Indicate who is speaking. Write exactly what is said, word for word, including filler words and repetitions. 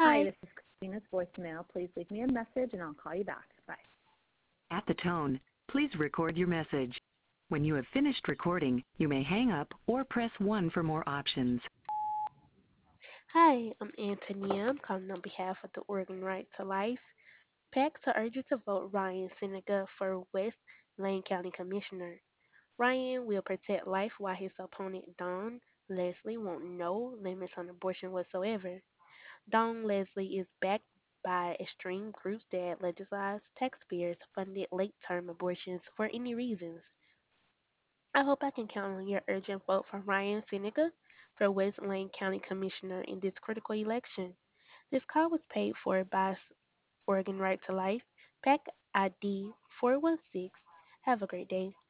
Speaker 1: Hi,
Speaker 2: Hi.
Speaker 1: this is Christina's voicemail. Please leave me a message and I'll call you back. Bye.
Speaker 3: At the tone, please record your message. When you have finished recording, you may hang up or press one for more options.
Speaker 2: Hi, I'm Antonia. I'm calling on behalf of the Oregon Right to Life PAC to urge you to vote Ryan Seneca for West Lane County Commissioner. Ryan will protect life while his opponent, Don Leslie, want no limits on abortion whatsoever. Don Leslie is backed by extreme groups that legitimize taxpayers funded late term abortions for any reasons. I hope I can count on your urgent vote for Ryan Seneca for West Lane County Commissioner in this critical election. This call was paid for by Oregon Right to Life, PAC I D four one six. Have a great day.